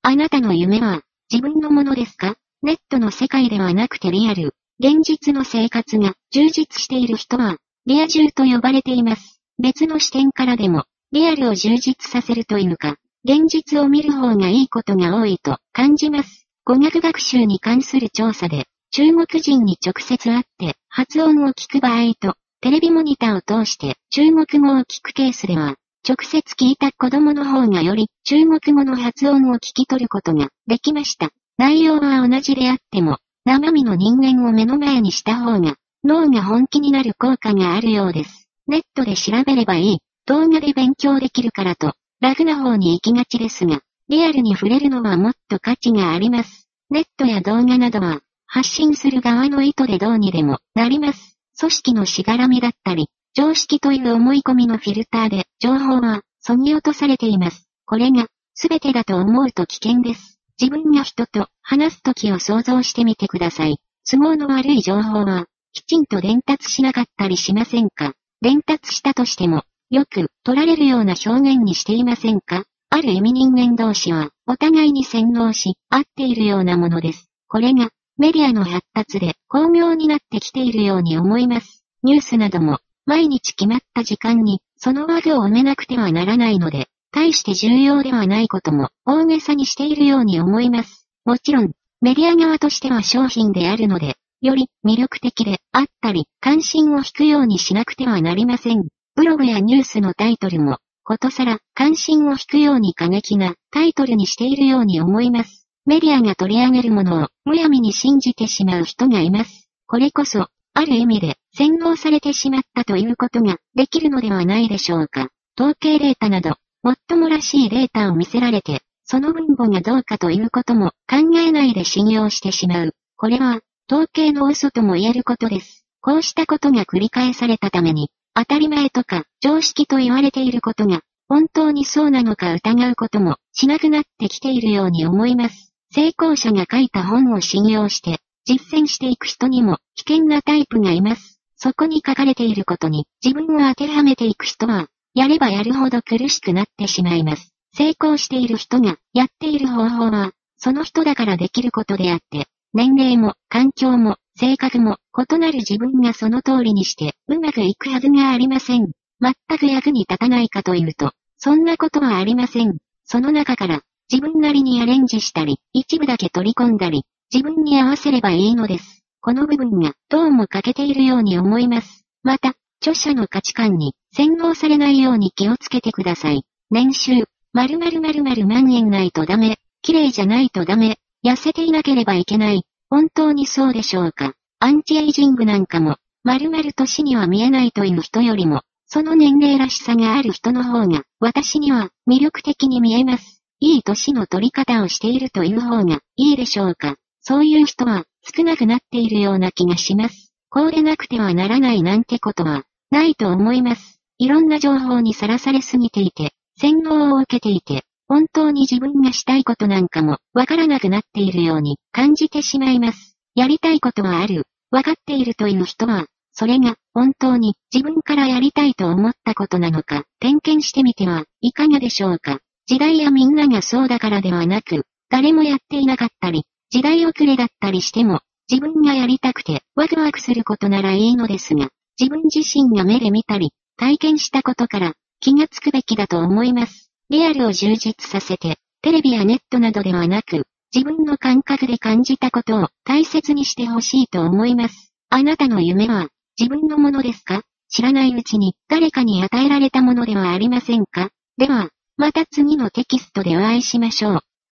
あなたの夢は自分のものですか？ネットの世界ではなくてリアル、現実の生活が充実している人は、リア充と呼ばれています。別の視点からでも、リアルを充実させるというか、現実を見る方がいいことが多いと感じます。語学学習に関する調査で、中国人に直接会って発音を聞く場合と、テレビモニターを通して中国語を聞くケースでは、直接聞いた子供の方がより中国語の発音を聞き取ることができました。内容は同じであっても、生身の人間を目の前にした方が、脳が本気になる効果があるようです。ネットで調べればいい、動画で勉強できるからと、ラフな方に行きがちですが、リアルに触れるのはもっと価値があります。ネットや動画などは、発信する側の意図でどうにでもなります。組織のしがらみだったり、常識という思い込みのフィルターで、情報は、削ぎ落とされています。これが、すべてだと思うと危険です。自分が人と話すときを想像してみてください。都合の悪い情報は、きちんと伝達しなかったりしませんか？伝達したとしても、よく取られるような表現にしていませんか？ある意味人間同士は、お互いに洗脳し、合っているようなものです。これが、メディアの発達で巧妙になってきているように思います。ニュースなども、毎日決まった時間に、その枠を埋めなくてはならないので、大して重要ではないことも、大げさにしているように思います。もちろん、メディア側としては商品であるので、より魅力的であったり、関心を引くようにしなくてはなりません。ブログやニュースのタイトルも、ことさら関心を引くように過激なタイトルにしているように思います。メディアが取り上げるものをむやみに信じてしまう人がいます。これこそ、ある意味で洗脳されてしまったということができるのではないでしょうか。統計データなど、もっともらしいデータを見せられて、その分母がどうかということも考えないで信用してしまう。これは、統計の嘘とも言えることです。こうしたことが繰り返されたために、当たり前とか常識と言われていることが、本当にそうなのか疑うこともしなくなってきているように思います。成功者が書いた本を信用して、実践していく人にも危険なタイプがいます。そこに書かれていることに自分を当てはめていく人は、やればやるほど苦しくなってしまいます。成功している人がやっている方法は、その人だからできることであって、年齢も環境も性格も異なる自分がその通りにしてうまくいくはずがありません。全く役に立たないかというと、そんなことはありません。その中から自分なりにアレンジしたり、一部だけ取り込んだり、自分に合わせればいいのです。この部分がどうも欠けているように思います。また、著者の価値観に洗脳されないように気をつけてください。年収、〇〇〇〇万円ないとダメ、綺麗じゃないとダメ、痩せていなければいけない。本当にそうでしょうか。アンチエイジングなんかも、〇〇年には見えないという人よりも、その年齢らしさがある人の方が、私には魅力的に見えます。いい年の取り方をしているという方がいいでしょうか。そういう人は少なくなっているような気がします。こうでなくてはならないなんてことはないと思います。いろんな情報にさらされすぎていて、洗脳を受けていて、本当に自分がしたいことなんかもわからなくなっているように感じてしまいます。やりたいことはある、わかっているという人は、それが本当に自分からやりたいと思ったことなのか点検してみてはいかがでしょうか。時代やみんながそうだからではなく、誰もやっていなかったり、時代遅れだったりしても、自分がやりたくてワクワクすることならいいのですが、自分自身が目で見たり、体験したことから気がつくべきだと思います。リアルを充実させて、テレビやネットなどではなく、自分の感覚で感じたことを大切にしてほしいと思います。あなたの夢は自分のものですか？知らないうちに誰かに与えられたものではありませんか？では、また次のテキストでお会いしましょう。